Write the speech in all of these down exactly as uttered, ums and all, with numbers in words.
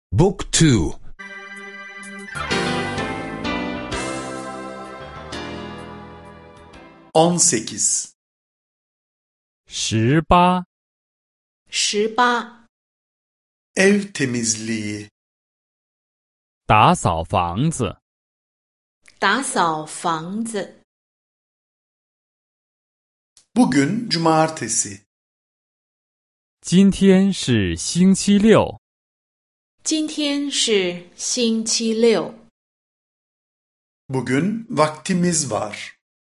Book two. on sekiz. 十八， 十八， Ev temizliği. 打扫房子。 打扫房子。 Bugün cumartesi. 今天是星期六。 今天是星期六。 Bugün vaktimiz var.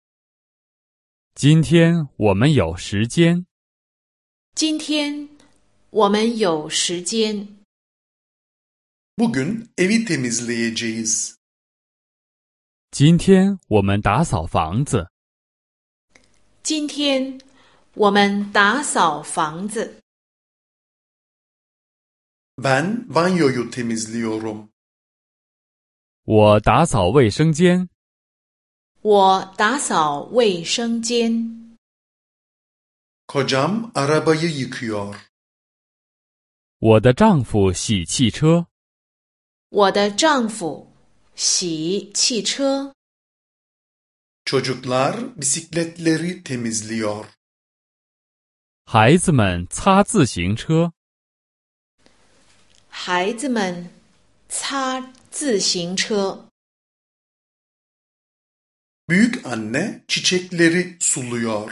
今天我们有时间。 今天我们有时间。 Bugün evi temizleyeceğiz. 今天我们打扫房子。 今天我们打扫房子。 Ben banyoyu temizliyorum. 我打扫卫生间。 我打扫卫生间。 Kocam arabayı yıkıyor. 我的丈夫洗汽车。 我的丈夫洗汽车。 Çocuklar bisikletleri temizliyor. 孩子们擦自行车。 孩子们擦自行车。 Büyük anne çiçekleri suluyor.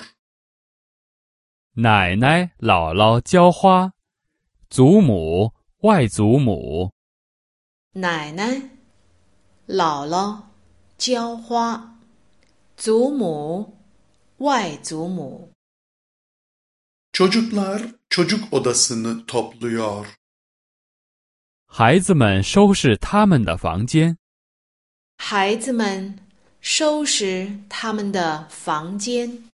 奶奶、姥姥浇花，祖母、外祖母。 奶奶、姥姥浇花，祖母、外祖母。 Çocuklar çocuk odasını topluyor. 孩子们收拾他们的房间。 孩子们收拾他们的房间。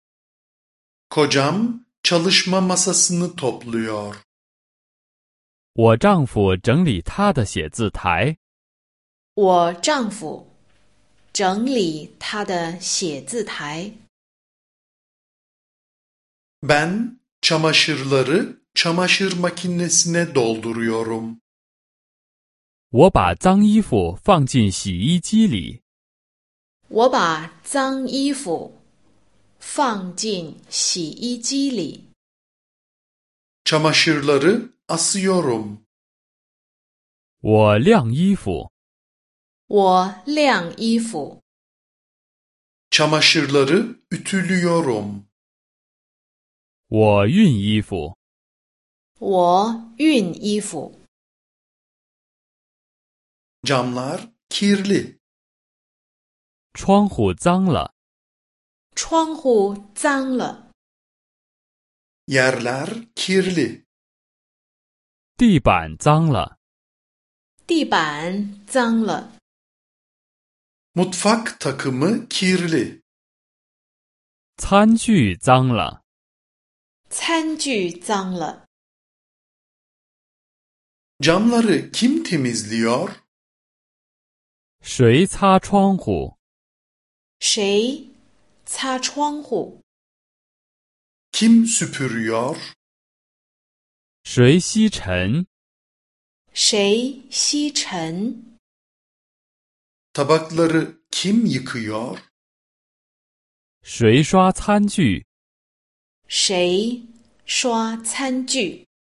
Kocam çalışma masasını topluyor. 我丈夫整理他的写字台。 我丈夫整理他的写字台。 Ben çamaşırları çamaşır makinesine dolduruyorum. 我把脏衣服放进洗衣机里。 我把脏衣服放进洗衣机里。 Çamaşırları asıyorum. 我晾衣服。 我晾衣服。 Çamaşırları ütülüyorum. 我熨衣服。 我熨衣服。 Camlar kirli. 窗户脏了。 窗户脏了。 Yerler kirli. 地板脏了。 地板脏了。 Mutfak takımı kirli. 餐具脏了。 餐具脏了。 Camları kim temizliyor? 谁擦窗户？ 谁擦窗户？ Kim süpürüyor? 谁吸尘？ 谁吸尘？ Tabakları kim yıkıyor? 谁刷餐具？ 谁刷餐具？